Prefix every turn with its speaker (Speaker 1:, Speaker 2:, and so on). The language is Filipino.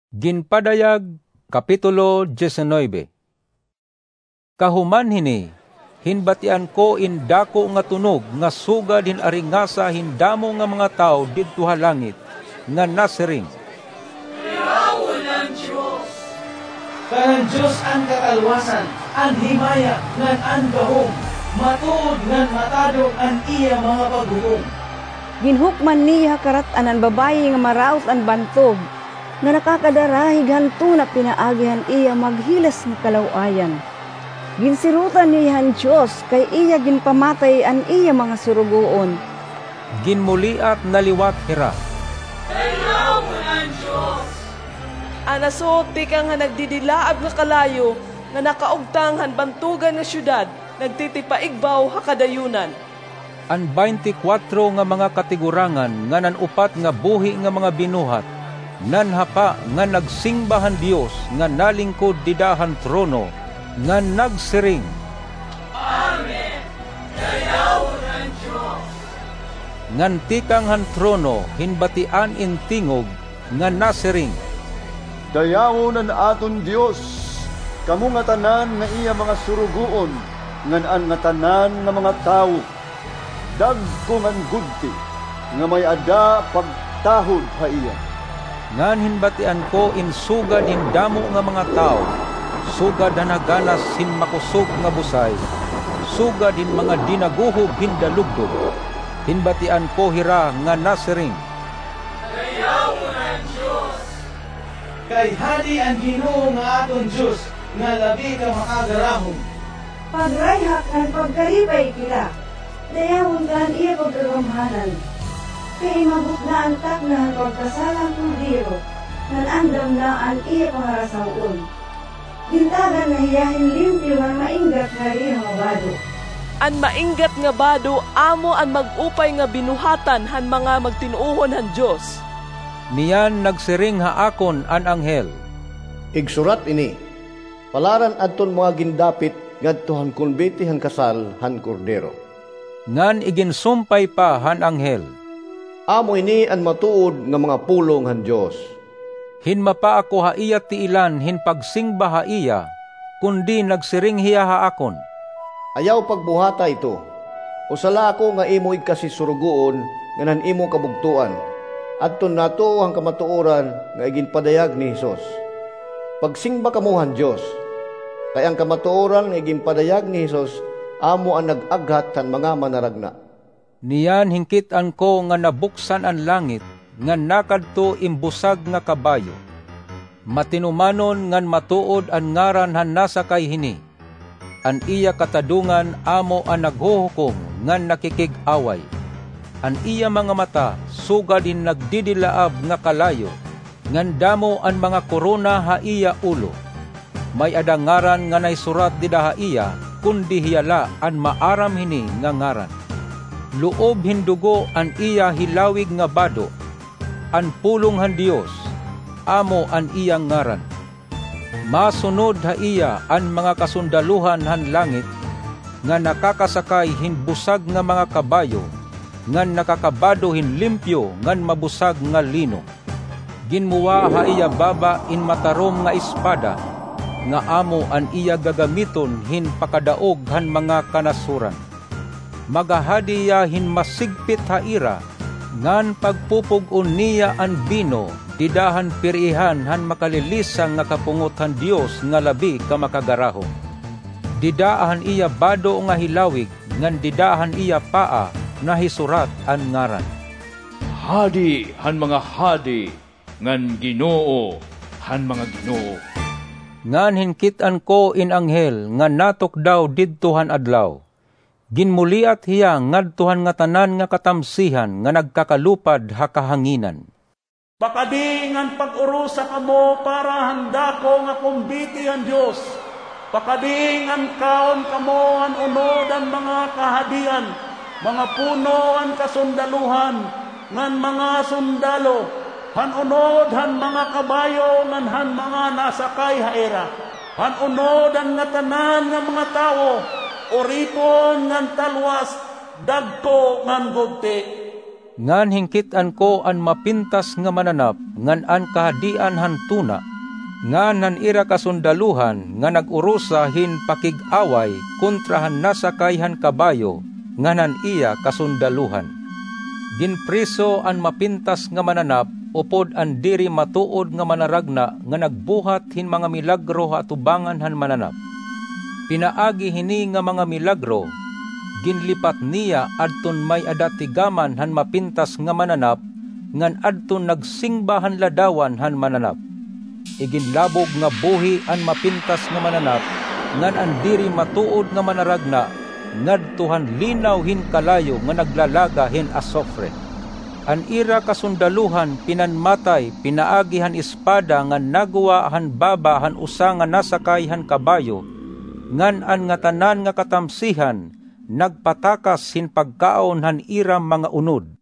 Speaker 1: Ginpadayag, Kapitulo 19. Kahuman hini, hinbatian ko in dako nga tunog nga sugad hin aringasa hindamo nga mga tao didto ha langit nga nasiring.
Speaker 2: Iyawon ang Diyos!
Speaker 3: Kanang Diyos ang kakalwasan, ang himaya ngan ang gahom, matuod ngan matadog ang iya mga paghukom.
Speaker 4: Ginhukman niya karat-an ang babayi nga maraos ang bantog, nga nakakadarahig hanto na pinaagihan iya maghilas nga kalawayan. Ginsirutan niya ang Diyos, kay iya ginpamatay ang iya mga surugoon.
Speaker 1: Ginmuliat naliwat hira.
Speaker 2: Iyawon ang Diyos!
Speaker 5: Anaso, tikang nga nagdidilaab nga kalayo, nga nakaugtang han bantugan nga syudad, nagtitipaigbaw hakadayunan.
Speaker 1: An 24 nga mga katigurangan nga nanupat nga buhi nga mga binuhat, nanhapa nga nagsingbahan Dios nga nalingkod didahan trono, nga nagsiring.
Speaker 2: Amen! Iyawon ang Diyos!
Speaker 1: Ngantikang han trono hinbatian in tingog nga nasiring.
Speaker 6: Dayawon ang aton Dios, kamo nga tanan nga iya mga surugoon, ngan nga tanan nga mga tawo. Dagko ngan gudti, nga may ada pagtahod ha iya.
Speaker 1: Ngan hinbatian ko in sugad hindamo nga mga tao, sugad hanaganas hin makusog nga busay, sugad hin mga dinaguhob hindalugdog. Hinbatian ko hira nga nasiring.
Speaker 2: Iyawon ang Diyos!
Speaker 3: Kay hadi ang Ginoo nga aton Diyos, nga labi ka makagarahom.
Speaker 4: Pagrayhak ang pagkaribay kila, dayawon ka ang iya pagkagamhanan. Kay mabuk na ang taknahan pagkasalang kundiro, nan andam na ang iya pangarasawon. Gintagan na hiyahin limpyo nga mainggat nga riyang mabado.
Speaker 5: An mainggat nga bado, amo ang mag-upay nga binuhatan han mga magtinuohon han Diyos.
Speaker 1: Niyan nagsiring haakon an anghel.
Speaker 7: Igsurat ini, palaran adton mga gindapit ngadto han kunbiti han kasal han kordero.
Speaker 1: Ngan iginsumpay pa han anghel.
Speaker 7: Amo ini ang matuod nga mga pulong han Dios.
Speaker 1: Hinmapa ako ha iya ti ilan hin pagsingba ha iya, kundi nagsiring hiya haakon.
Speaker 7: Ayaw pagbuhata ito. Usala ako nga imo ikasi surugoon nga nan imo kabugtuan. Adton nato ang kamatuoran nga iginpadayag ni Hesus. Pagsingba kamo han Dios. Kay ang kamatuoran nga iginpadayag ni Hesus amo ang nag-aghat han mga manaragna.
Speaker 1: Niyan hingkitan ko nga nabuksan ang langit, nga nakadto imbusag nga kabayo. Matinumanon ngan matuod ang ngaran han nasa kay hini. An iya katadungan amo ang naghuhukom ngan nakikig-away. An iya mga mata sugad din nagdidilaab nga kalayo, ngan damo an mga korona ha iya ulo. May adangaran nga naisurat dida ha iya, kundi hiyala an maaram hini nga ngaran. Luob hindugo an iya hilawig nga bado, an pulong han Dios, amo an iyang ngaran. Masunod ha iya an mga kasundaluhan han langit, nga nakakasakay hinbusag nga mga kabayo, ngan nakakabado hin limpyo ngan mabusag nga lino. Ginmuwa ha iya baba in matarom nga espada, nga amo an iya gagamiton hin pakadaog han mga kanasuran. Magahadi ya hin masigpit ha ira, ngan pagpupug-on niya an bino, didahan pirihan han makalilisang nga kapungot han Dios nga labi ka makagarahom. Didaahan iya bado nga hilawig, ngan didaahan iya paa, na hisurat an ngaran.
Speaker 8: Hadi han mga hadi, ngan Ginoo han mga Ginoo.
Speaker 1: Ngan hinkitan ko in anghel, nga natok daw didtuhan adlaw. Ginmuliat hiya ngadtuhan nga tanan nga katamsihan, nga nagkakalupad ha kahanginan.
Speaker 3: Pakadingan pag-urusa kamo para handa ko nga kumbiti ang Diyos. Pakadingan kaon kamo ang unod ang mga kahadian, mga puno ang kasundaluhan, ngan mga sundalo, han unod han mga kabayo, ngan han mga nasakay haera, han unod ang nga tanan nga mga tawo, oripon ngan talwas, dagko ngan gugti.
Speaker 1: Ngan hingkitan ko an mapintas nga mananap, ngan an kahadian han tuna, ngan han ira kasundaluhan, nga nag-urusa hin pakig-away, kontra han nasakay han kabayo, ngan han iya kasundaluhan. Ginpriso an mapintas nga mananap, upod an diri matuod nga manaragna, nga nagbuhat hin mga milagro atubangan han mananap. Pinaagi hini nga mga milagro, ginlipat niya adton may adatigaman han mapintas nga mananap, ngan adton nagsingbahan ladawan han mananap. Iginlabog nga buhi an mapintas nga mananap, ngan an diri matuod nga manaragna, ngadtuhan linaw hin kalayo nga naglalaga hin asofre. An ira kasundaluhan pinanmatay, pinaagihan espada nga nagawa han baba han usa nga nasakay han kabayo, ngan an nga tanan nga katamsihan, nagpatakas hin pagkaon han iram mga unod.